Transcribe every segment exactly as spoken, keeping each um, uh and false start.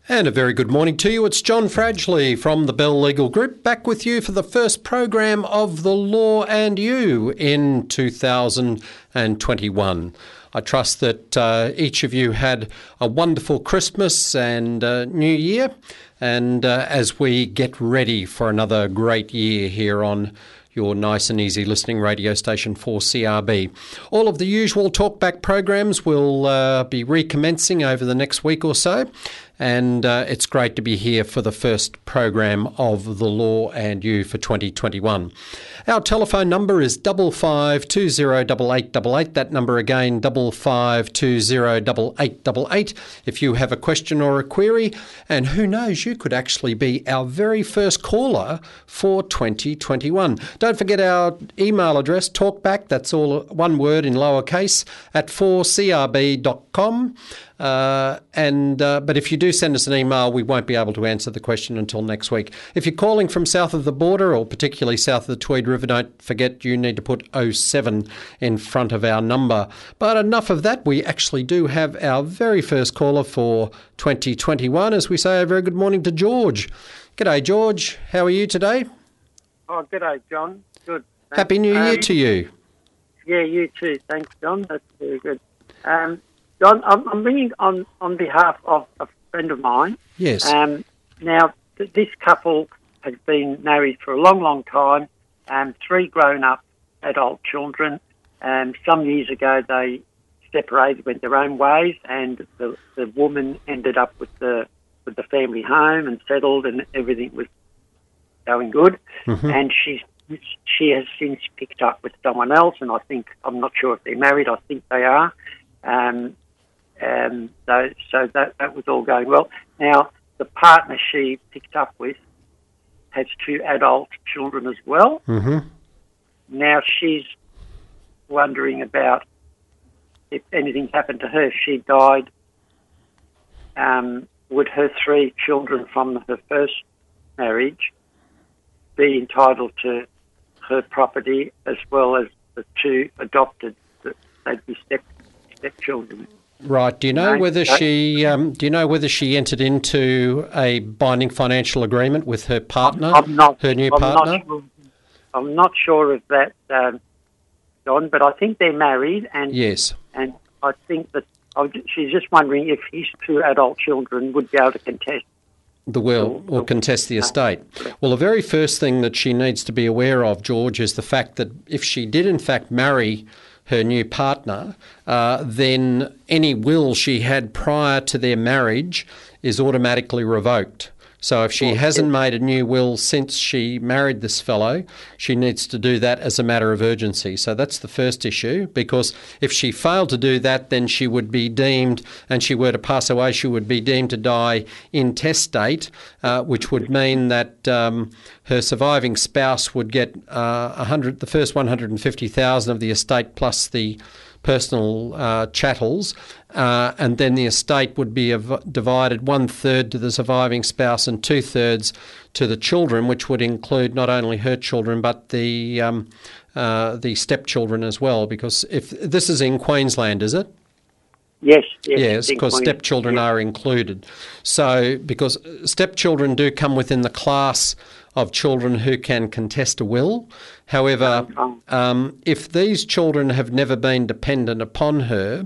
And a very good morning to you. It's John Fradgley from the Bell Legal Group, back with you for the first program of The Law and You in two thousand twenty-one. I trust that uh, each of you had a wonderful Christmas and uh, New Year, and uh, as we get ready for another great year here on your nice and easy listening radio station for C R B. All of the usual talkback programs will uh, be recommencing over the next week or so, and uh, it's great to be here for the first program of The Law and You for twenty twenty-one. Our telephone number is double five two zero double eight double eight. That number again, double five two zero double eight double eight. If you have a question or a query, and who knows, you could actually be our very first caller for twenty twenty-one. Don't forget our email address, talkback, that's all one word in lowercase, at four c r b dot com. Uh, and uh, but if you do send us an email, we won't be able to answer the question until next week. If you're calling from south of the border, or particularly south of the Tweed River, don't forget you need to put oh seven in front of our number. But enough of that. We actually do have our very first caller for twenty twenty-one. As we say, a very good morning to George. G'day, George. How are you today? Oh, g'day, John. Good. Thanks. Happy New Year um, to you. Yeah, you too. Thanks, John. That's very good. Um, John, I'm, I'm ringing on, on behalf of a friend of mine. Yes. Um, now, th- this couple has been married for a long, long time, um, three grown-up adult children. Um, some years ago, they separated, went their own ways, and the, the woman ended up with the with the family home and settled, and everything was going good. Mm-hmm. And she's she has since picked up with someone else, and I think, I'm not sure if they're married, I think they are. Um, um, so so that, that was all going well. Now, the partner she picked up with has two adult children as well. Mm-hmm. Now she's wondering about if anything happened to her. If she died, um, would her three children from her first marriage be entitled to her property as well as the two adopted, that they'd be step stepchildren? Right. Do you know whether she um, do you know whether she entered into a binding financial agreement with her partner, I'm not, her new I'm partner? Not sure, I'm not sure of that, um, John, but I think they're married, and yes, and I think that I, she's just wondering if his two adult children would be able to contest the will or contest the estate. Well, the very first thing that she needs to be aware of, George, is the fact that if she did in fact marry her new partner, uh, then any will she had prior to their marriage is automatically revoked. So if she hasn't made a new will since she married this fellow, she needs to do that as a matter of urgency. So that's the first issue, because if she failed to do that, then she would be deemed, and she were to pass away, she would be deemed to die intestate, uh, which would mean that um, her surviving spouse would get uh, one hundred, the first one hundred fifty thousand of the estate plus the personal uh, chattels, uh, and then the estate would be av- divided one-third to the surviving spouse and two-thirds to the children, which would include not only her children but the um, uh, the stepchildren as well, because if this is in Queensland, is it? Yes. Yes, yes, because stepchildren yeah. are included. So, because stepchildren do come within the class of children who can contest a will. However, um, if these children have never been dependent upon her,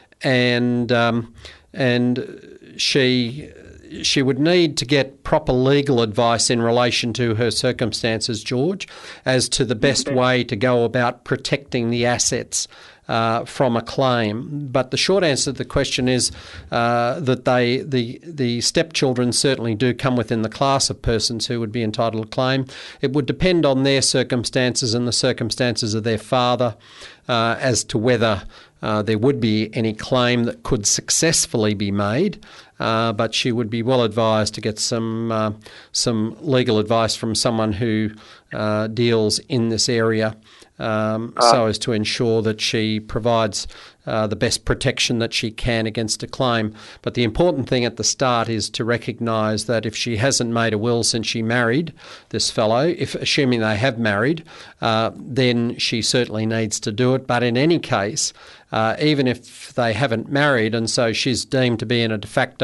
and um, and she she would need to get proper legal advice in relation to her circumstances, George, as to the best way to go about protecting the assets Uh, from a claim. But the short answer to the question is uh, that they, the the stepchildren certainly do come within the class of persons who would be entitled to claim. It would depend on their circumstances and the circumstances of their father uh, as to whether uh, there would be any claim that could successfully be made. Uh, but she would be well advised to get some uh, some legal advice from someone who uh, deals in this area. Um, uh, so as to ensure that she provides uh, the best protection that she can against a claim. But the important thing at the start is to recognise that if she hasn't made a will since she married this fellow, if assuming they have married, uh, then she certainly needs to do it. But in any case, uh, even if they haven't married and so she's deemed to be in a de facto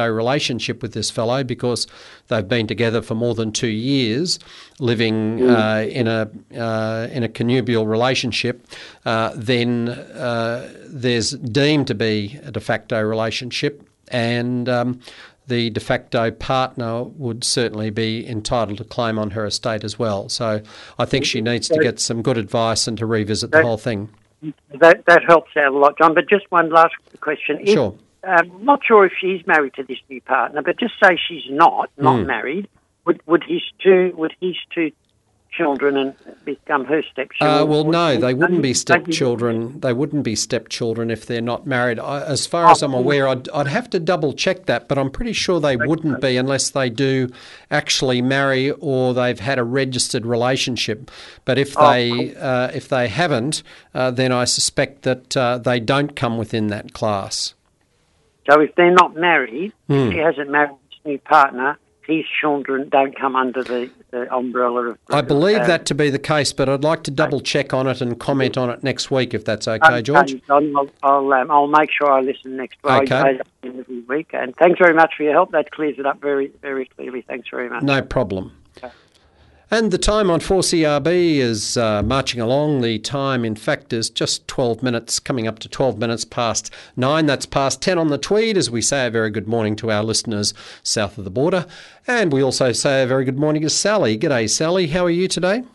facto relationship with this fellow because they've been together for more than two years, living uh, in a uh, in a connubial relationship, uh, then uh, there's deemed to be a de facto relationship, and um, the de facto partner would certainly be entitled to claim on her estate as well. So I think she needs to get some good advice and to revisit the whole thing. That that helps out a lot, John. But just one last question. If, Sure. Um, I'm not sure if she's married to this new partner, but just say she's not, not Mm. married. Would would his two would his two children and become her stepchildren? Uh, well, no, they wouldn't be They- stepchildren. They wouldn't be stepchildren if they're not married. I, as far as I'm aware, I'd, I'd have to double check that, but I'm pretty sure they wouldn't be unless they do actually marry or they've had a registered relationship. But if Oh, they uh, if they haven't, uh, then I suspect that uh, they don't come within that class. So if they're not married, Mm. if she hasn't married his new partner, his children don't come under the, the umbrella of... I believe uh, that to be the case, but I'd like to double check on it and comment on it next week if that's okay, George. John, I'll, I'll, um, I'll make sure I listen next week. Okay. I, I listen every week. And thanks very much for your help. That clears it up very, very clearly. Thanks very much. No problem. Okay. And the time on four C R B is uh, marching along. The time, in fact, is just twelve minutes, coming up to twelve minutes past nine. That's past ten on the Tweed, as we say a very good morning to our listeners south of the border. And we also say a very good morning to Sally. G'day, Sally. How are you today?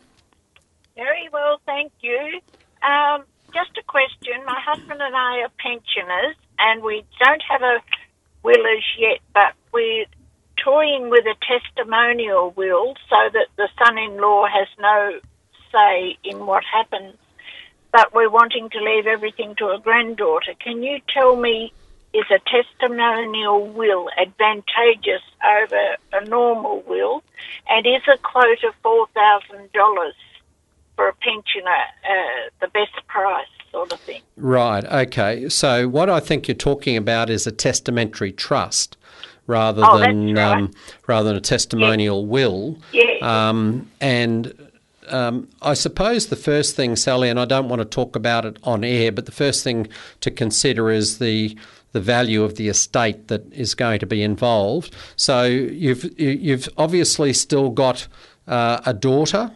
Very well, thank you. Um, just a question. My husband and I are pensioners, and we don't have a will as yet, but we're toying with a testimonial will so that the son-in-law has no say in what happens. But we're wanting to leave everything to a granddaughter. Can you tell me, is a testimonial will advantageous over a normal will? And is a quote of four thousand dollars for a pensioner uh, the best price sort of thing? Right, okay. So what I think you're talking about is a testamentary trust rather Oh, than that's right. um, rather than a testimonial will. Yeah. Um, and um, I suppose the first thing, Sally, and I don't want to talk about it on air, but the first thing to consider is the the value of the estate that is going to be involved. So you've you've obviously still got uh, a daughter.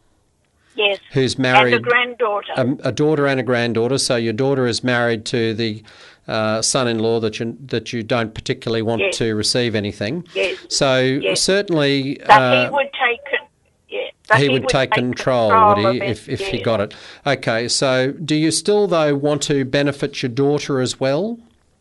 Yes. Who's married? And a granddaughter. A, a daughter and a granddaughter. So your daughter is married to the uh, son-in-law that you that you don't particularly want Yes. to receive anything. Yes. So Yes. certainly But uh, he would take con- yeah, but he would take control, would he, of it, if if he yeah. got it? Okay. So do you still though want to benefit your daughter as well?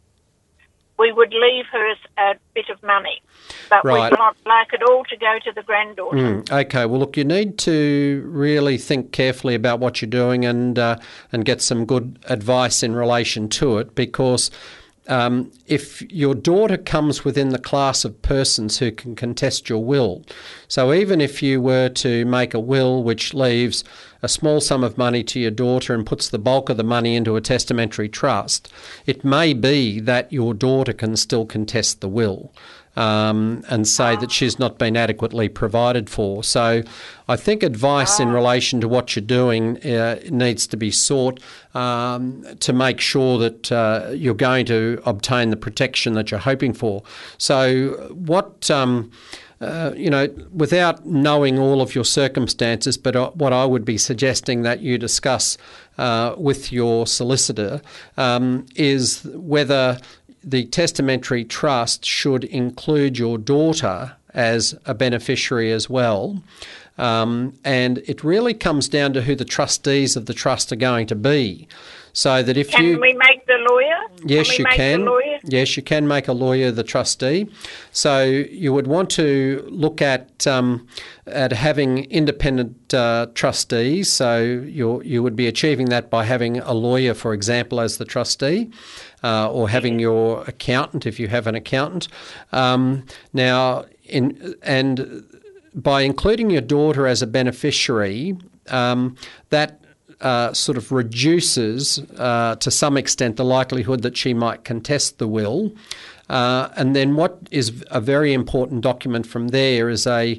We would leave her a bit of money, but Right. we'd not like it all to go to the granddaughter. Mm, okay. Well, look, you need to really think carefully about what you're doing and uh, and get some good advice in relation to it, because um, if your daughter comes within the class of persons who can contest your will, so even if you were to make a will which leaves a small sum of money to your daughter and puts the bulk of the money into a testamentary trust, it may be that your daughter can still contest the will. Um, and say that she's not been adequately provided for. So I think advice in relation to what you're doing uh, needs to be sought um, to make sure that uh, you're going to obtain the protection that you're hoping for. So what... Um, Uh, you know, without knowing all of your circumstances, but uh, what I would be suggesting that you discuss uh, with your solicitor um, is whether the testamentary trust should include your daughter as a beneficiary as well. Um, and it really comes down to who the trustees of the trust are going to be. So that if Can you... we make the lawyer? Yes, can we you make can. The lawyer? Yes, you can make a lawyer the trustee. So you would want to look at um, at having independent uh, trustees. So you you would be achieving that by having a lawyer, for example, as the trustee, uh, or having your accountant if you have an accountant. Um, now, in and by including your daughter as a beneficiary, um, that Uh, sort of reduces uh, to some extent the likelihood that she might contest the will. Uh, and then what is a very important document from there is a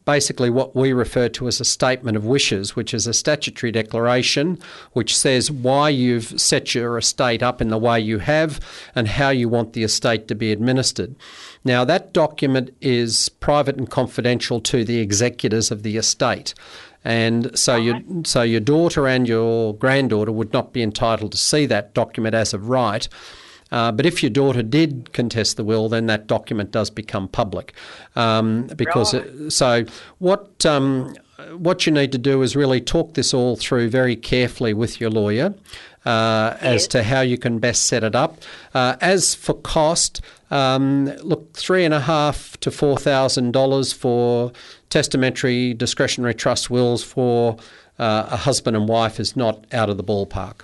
basically what we refer to as a statement of wishes, which is a statutory declaration which says why you've set your estate up in the way you have and how you want the estate to be administered. Now, that document is private and confidential to the executors of the estate. And so your, so your daughter and your granddaughter would not be entitled to see that document as of right. Uh, but if your daughter did contest the will, then that document does become public. Um, because right. it, so what um, what you need to do is really talk this all through very carefully with your lawyer uh, yes. as to how you can best set it up. Uh, as for cost, um, look, three and a half to four thousand dollars for testamentary discretionary trust wills for uh, a husband and wife is not out of the ballpark.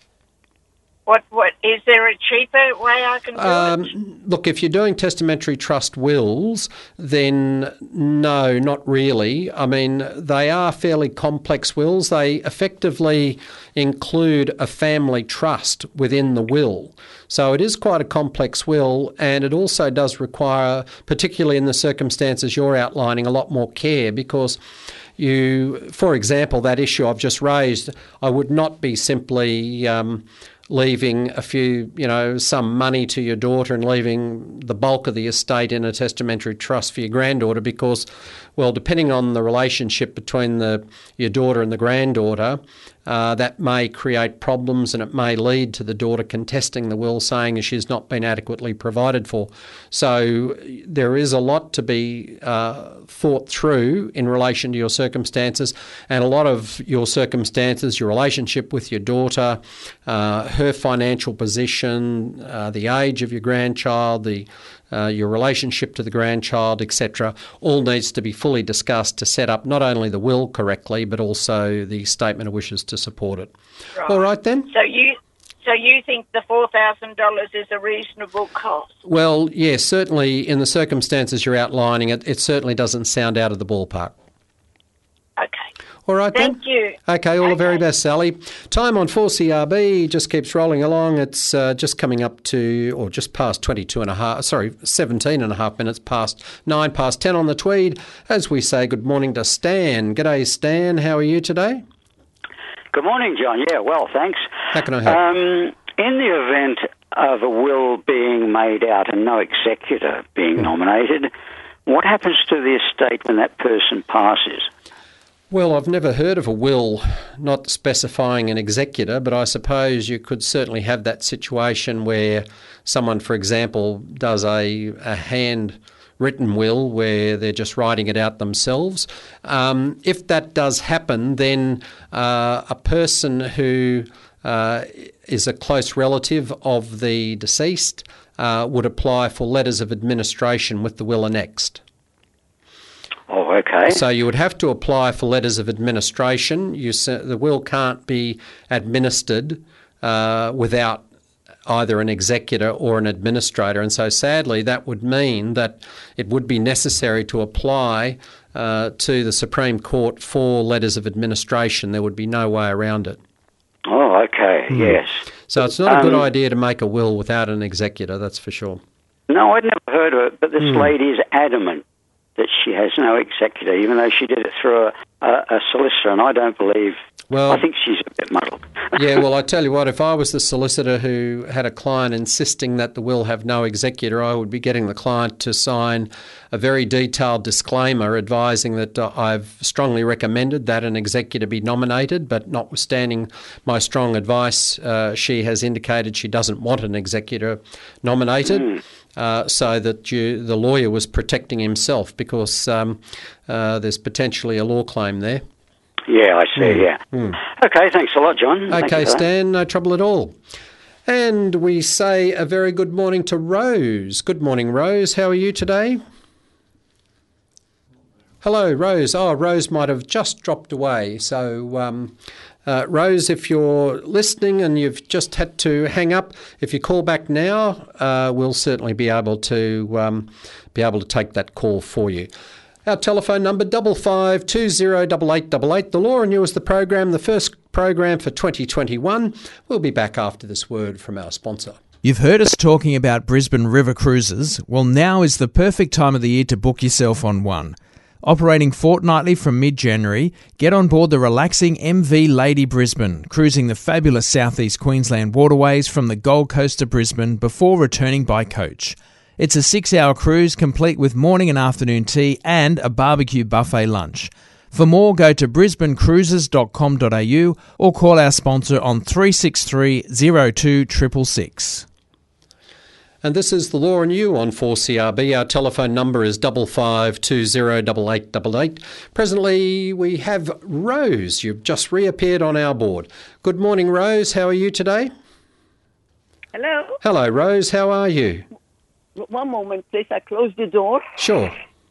What, what, is there a cheaper way I can do um, it? Look, if you're doing testamentary trust wills, then no, not really. I mean, they are fairly complex wills. They effectively include a family trust within the will. So it is quite a complex will, and it also does require, particularly in the circumstances you're outlining, a lot more care because you, for example, that issue I've just raised, I would not be simply um, leaving a few, you know, some money to your daughter and leaving the bulk of the estate in a testamentary trust for your granddaughter because, well, depending on the relationship between the your daughter and the granddaughter, uh, that may create problems and it may lead to the daughter contesting the will, saying she's not been adequately provided for. So there is a lot to be uh, thought through in relation to your circumstances, and a lot of your circumstances, your relationship with your daughter, uh, her financial position, uh, the age of your grandchild, the Uh, your relationship to the grandchild, et cetera, all needs to be fully discussed to set up not only the will correctly, but also the statement of wishes to support it. Right. All right, then? So you so you think the four thousand dollars is a reasonable cost? Well, yes, certainly in the circumstances you're outlining, it, it certainly doesn't sound out of the ballpark. Okay. All right, Thank then? you. Okay, all okay. the very best, Sally. Time on four C R B just keeps rolling along. It's uh, just coming up to, or just past twenty-two and a half, sorry, seventeen and a half minutes past nine past ten on the Tweed. As we say, good morning to Stan. G'day, Stan. How are you today? Good morning, John. Yeah, well, thanks. How can I help? Um, in the event of a will being made out and no executor being hmm. nominated, what happens to the estate when that person passes? Well, I've never heard of a will not specifying an executor, but I suppose you could certainly have that situation where someone, for example, does a, a handwritten will where they're just writing it out themselves. Um, if that does happen, then uh, a person who uh, is a close relative of the deceased uh, would apply for letters of administration with the will annexed. Oh, okay. So you would have to apply for letters of administration. You, the will can't be administered uh, without either an executor or an administrator. And so sadly, that would mean that it would be necessary to apply uh, to the Supreme Court for letters of administration. There would be no way around it. Oh, okay, mm. yes. So it's not a um, good idea to make a will without an executor, that's for sure. No, I'd never heard of it, but this mm. lady is adamant that she has no executor, even though she did it through a, a, a solicitor, and I don't believe... Well, I think she's a bit muddled. Yeah, well, I tell you what, if I was the solicitor who had a client insisting that the will have no executor, I would be getting the client to sign a very detailed disclaimer advising that uh, I've strongly recommended that an executor be nominated, but notwithstanding my strong advice, uh, she has indicated she doesn't want an executor nominated. Mm. Uh, so that you, the lawyer was protecting himself because um, uh, there's potentially a law claim there. Yeah, I see, mm. yeah. Mm. Okay, thanks a lot, John. Okay, Stan, no trouble at all. And we say a very good morning to Rose. Good morning, Rose. How are you today? Hello, Rose. Oh, Rose might have just dropped away. So... Um, Uh, Rose, if you're listening and you've just had to hang up, if you call back now, uh, we'll certainly be able to um, be able to take that call for you. Our telephone number, double five two zero eight eight eight eight. The Law and You is the program, the first program for twenty twenty-one. We'll be back after this word from our sponsor. You've heard us talking about Brisbane River Cruises. Well, now is the perfect time of the year to book yourself on one. Operating fortnightly from mid-January, get on board the relaxing M V Lady Brisbane, cruising the fabulous southeast Queensland waterways from the Gold Coast to Brisbane before returning by coach. It's a six-hour cruise complete with morning and afternoon tea and a barbecue buffet lunch. For more, go to brisbane cruises dot com dot a u or call our sponsor on three six three, zero two six six six. And this is The Law and You on four C R B. Our telephone number is five five two zero eight eight eight eight. Presently, we have Rose. You've just reappeared on our board. Good morning, Rose. How are you today? Hello. Hello, Rose. How are you? One moment, please. I close the door. Sure.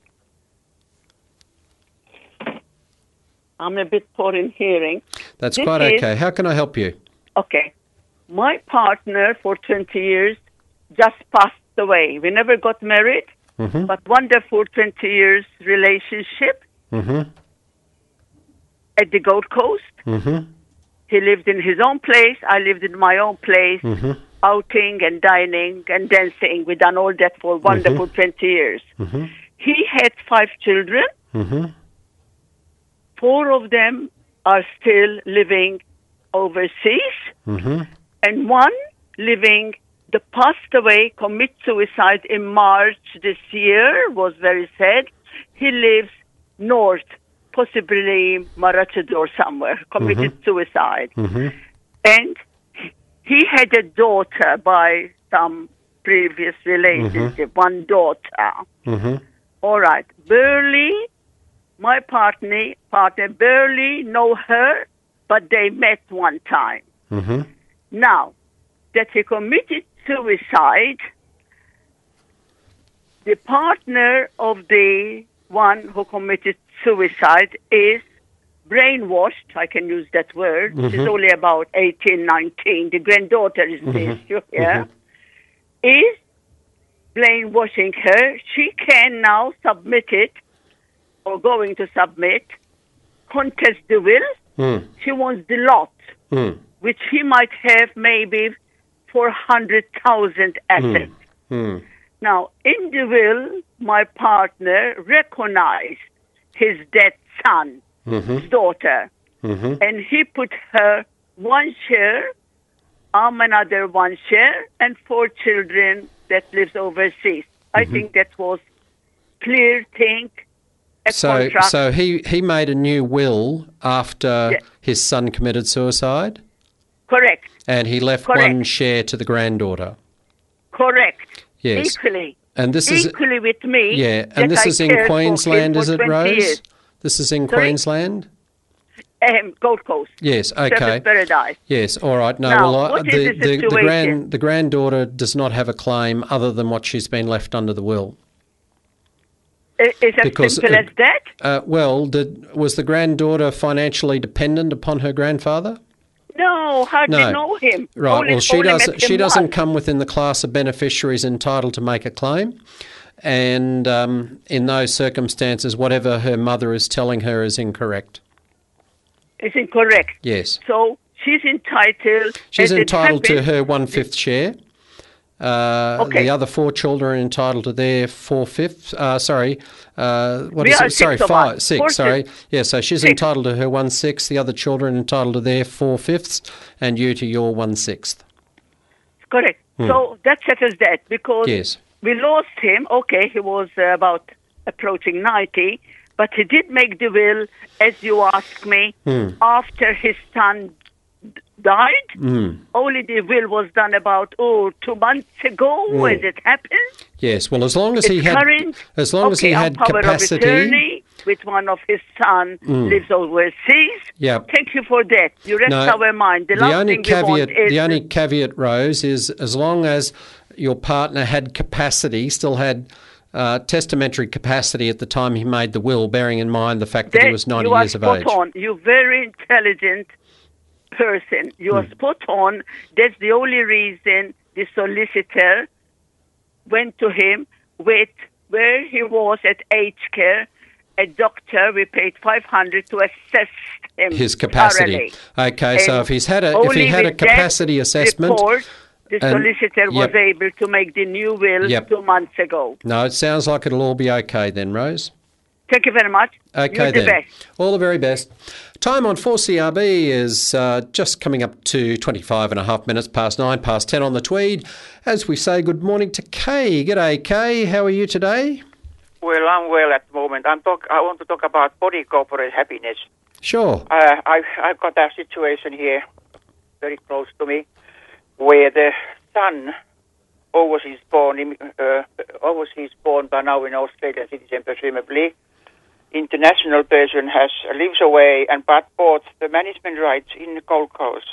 I'm a bit poor in hearing. That's This quite is- okay. How can I help you? Okay. My partner for twenty years just passed away. We never got married, Mm-hmm. but wonderful twenty years relationship Mm-hmm. at the Gold Coast. Mm-hmm. He lived in his own place. I lived in my own place, Mm-hmm. outing and dining and dancing. We done all that for wonderful twenty years. Mm-hmm. He had five children. Mm-hmm. Four of them are still living overseas, Mm-hmm. and one living, the passed away, commit suicide in March this year, was very sad. He lives north, possibly Marachador somewhere, committed suicide. Mm-hmm. And he had a daughter by some previous relationship, one daughter. Mm-hmm. All right. Barely, my partner, partner barely know her, but they met one time. Mm-hmm. Now, that he committed suicide, the partner of the one who committed suicide is brainwashed, I can use that word. She's only about eighteen, nineteen. The granddaughter is the issue here. Is brainwashing her. She can now submit it, or going to submit, contest the will. Mm. She wants the lot, Mm. which he might have maybe four hundred thousand assets. Mm. Now, in the will, my partner recognized his dead son's Mm-hmm. daughter, Mm-hmm. and he put her one share, I'm another one share, and four children that lives overseas. I think that was clear thing. A So, contract. so he, he made a new will after Yeah. his son committed suicide, Correct, and he left Correct. one share to the granddaughter. correct. Yes. Equally. And this is Equally with me. yeah, that and this I is in cared for Queensland, him is for it, twenty Rose? years. This is in Sorry? Queensland. Um, Gold Coast. Yes. Okay. Surfers Paradise. Yes. All right. No. Now, well, I, what is the, the the the situation? grand the granddaughter does not have a claim other than what she's been left under the will. I- Is as Because, simple uh, as that? Uh, well, did was the granddaughter financially dependent upon her grandfather? No, hardly No. know him. Right. Only, well, she only met doesn't. him She doesn't once. come within the class of beneficiaries entitled to make a claim, and um, in those circumstances, whatever her mother is telling her is incorrect. It's incorrect. Yes. So she's entitled. She's as it entitled to happens- her one-fifth share. Uh, Okay. The other four children are entitled to their four-fifths. Uh, sorry, uh, what We is are it? Sorry, six of five, us. six. Four Sorry, yeah. So she's Six. entitled to her one-sixth. The other children are entitled to their four-fifths, and you to your one-sixth. Correct. So that settles that because Yes. we lost him. Okay, he was uh, about approaching ninety, but he did make the will, as you asked me, after his son d- died. Mm. Only the will was done about, oh, two months ago, as it happened. Yes. Well, as long as It's he had, current. as long as okay, he on had power capacity. of attorney with one of his son lives overseas. Yep. Thank you for that. You rest No, our mind. The, the last only thing we want caveat, is the only caveat, Rose, is as long as your partner had capacity, still had uh, testamentary capacity at the time he made the will, bearing in mind the fact that, that he was ninety you are years of spot age. on. You're very intelligent person. You Hmm. are spot on. That's the only reason the solicitor went to him with where he was at aged care. A doctor, we paid five hundred to assess him His capacity. thoroughly. Okay, so And if he's had a if only he had a with that capacity assessment, report, the and- solicitor was yep. able to make the new will Yep. two months ago. no, it sounds like it'll all be okay then, Rose. Thank you very much. Okay, You're the then. best. All the very best. Time on four C R B is uh, just coming up to twenty-five and a half minutes past nine, past ten on the Tweed. As we say, good morning to Kay. G'day, Kay. How are you today? Well, I'm well at the moment. I'm talk. I want to talk about body corporate happiness. Sure. Uh, I've, I've got a situation here very close to me where the son, overseas born, uh, overseas born by now in Australian citizen presumably, international person has lives away and but bought the management rights in the Gold Coast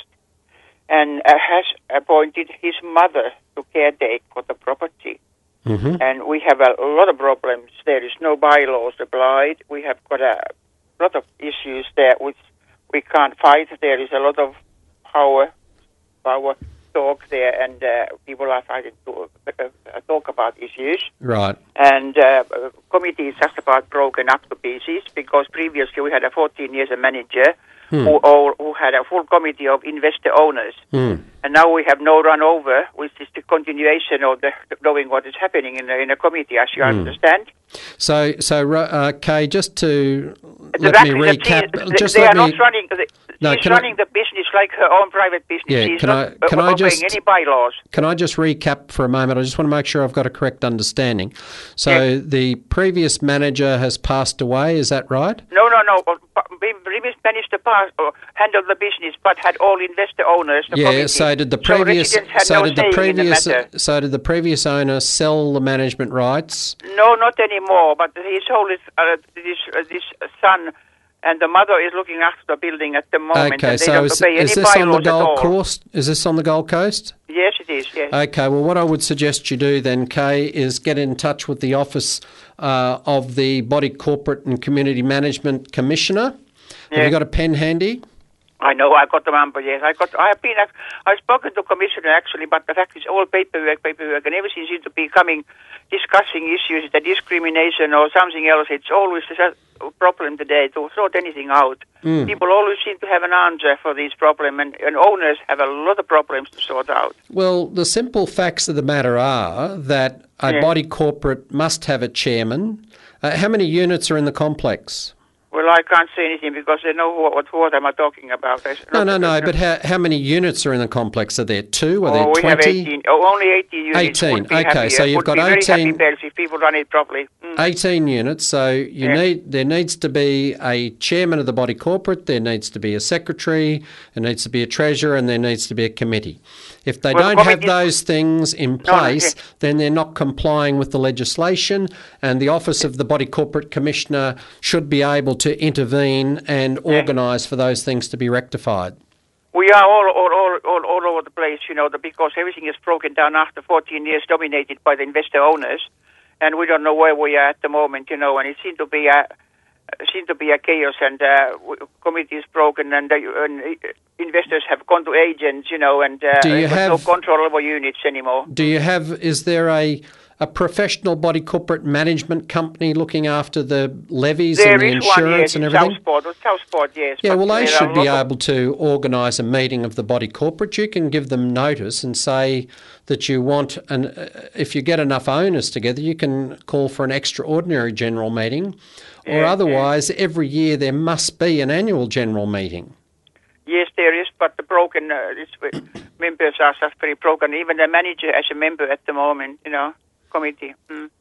and uh, has appointed his mother to caretake for the property. Mm-hmm. And we have a lot of problems. There is no bylaws applied. We have got a lot of issues there which we can't fight. There is a lot of power, power talk there, and uh, people are fighting to uh, talk about issues. Right. And uh, committee is just about broken up to pieces because previously we had a fourteen years a manager hmm. who, all, who had a full committee of investor owners. Hmm. And now we have no run over, which is the continuation of the knowing what is happening in the, in a committee, as you mm. understand. So, so uh, Kay, just to the let me recap. They, just they let are me, not running. They, no, she's running I, the business like her own private business. Yeah, she's can not I, can uh, I just, any bylaws. Can I just recap for a moment? I just want to make sure I've got a correct understanding. So yes. The previous manager has passed away, is that right? No, no, no. Previous manager passed, uh, handled the business, but had all investor owners. The yeah. committee. So did the previous? So, so no did the previous? The so did the previous owner sell the management rights? No, not anymore. But his whole is uh, this uh, this son. And the mother is looking after the building at the moment. Okay, and they so don't is, obey is any this on the bylaws at all. Gold Coast? Is this on the Gold Coast? Yes, it is, yes. Okay, well, what I would suggest you do then, Kay, is get in touch with the Office uh, of the Body Corporate and Community Management Commissioner. Yeah. Have you got a pen handy? I know, I got the number, yes. I got. I have been, I've spoken to Commissioner actually, but the fact is all paperwork, paperwork, and everything seems to be coming, discussing issues, the discrimination or something else. It's always a problem today to sort anything out. Mm. People always seem to have an answer for this problem, and, and owners have a lot of problems to sort out. Well, the simple facts of the matter are that a yeah. body corporate must have a chairman. Uh, how many units are in the complex? Well, I can't say anything because they know what, what am I talking about. No, no, no, but how, how many units are in the complex? Are there two? Are oh, there we twenty? Have eighteen. Oh, only eighteen units. eighteen, okay, happier. so you've would got be eighteen. Very happy if people run it properly. Mm. eighteen units, so you yeah. need there needs to be a chairman of the body corporate, there needs to be a secretary, there needs to be a treasurer, and there needs to be a committee. If they well, don't have those things in place, no, no, yeah. then they're not complying with the legislation, and the Office of the Body Corporate Commissioner should be able to intervene and yeah. organise for those things to be rectified. We are all, all, all, all, all over the place, you know, because everything is broken down after fourteen years, dominated by the investor owners, and we don't know where we are at the moment, you know, and it seemed to be a, seemed to be a chaos, and uh, committee is broken, and, uh, and investors have gone to agents, you know, and uh, do you have no control over units anymore. Do you have? Is there a a professional body corporate management company looking after the levies there and the insurance one, yes, and everything? Southport, Southport, yes. Yeah, well, they should be able of... to organise a meeting of the body corporate. You can give them notice and say that you want, an, uh, if you get enough owners together, you can call for an extraordinary general meeting, or yeah, otherwise, yeah. every year there must be an annual general meeting. Yes, there is, but the broken uh, this, members are just very broken. Even the manager as a member at the moment, you know. Committee. Mm.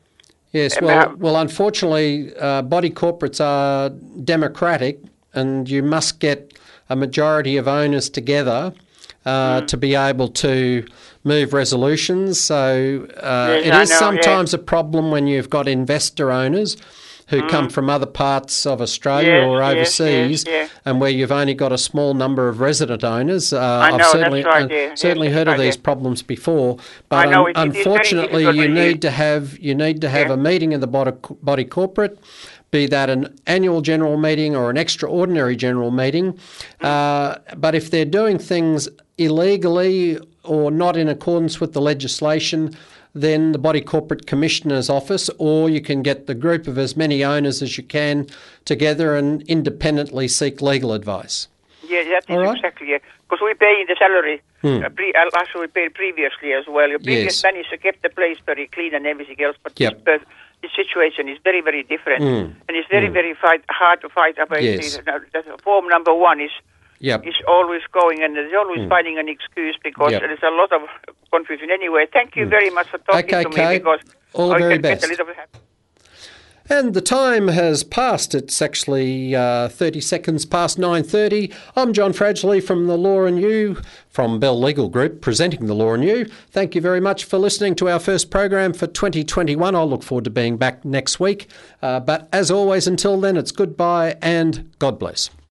Yes, well, well, unfortunately, uh, body corporates are democratic, and you must get a majority of owners together uh, mm. to be able to move resolutions. So uh, yes, it I is know, sometimes yes. a problem when you've got investor owners who mm. come from other parts of Australia yes, or overseas, yes, yes, yes. and where you've only got a small number of resident owners. Uh, I know, I've certainly, that's right, uh, yeah. certainly yes, heard right, of these yeah. problems before, but I know, un- it, unfortunately, you need to have you need to have yeah. a meeting in the body, body corporate, be that an annual general meeting or an extraordinary general meeting. Mm. Uh, but if they're doing things illegally or not in accordance with the legislation, then the Body Corporate Commissioner's office, or you can get the group of as many owners as you can together and independently seek legal advice. Yeah, that is right? exactly it. Because we pay in the salary, hmm. uh, pre- as we paid previously as well. Your previous yes. manager kept the place very clean and everything else, but yep. this, per- the situation is very, very different. Mm. And it's very, Mm. very fight, hard to fight about Yes. it. Form number one is Yep. is always going, and there's always Mm. finding an excuse because Yep. there's a lot of confusion. Anyway, thank you Mm. very much for talking Okay, to me Kate. because All the I very can best. get a little bit happy. And the time has passed. It's actually uh, thirty seconds past nine thirty. I'm John Fradgley from The Law and You, from Bell Legal Group, presenting The Law and You. Thank you very much for listening to our first program for twenty twenty-one. I'll look forward to being back next week. Uh, but as always, until then, it's goodbye and God bless.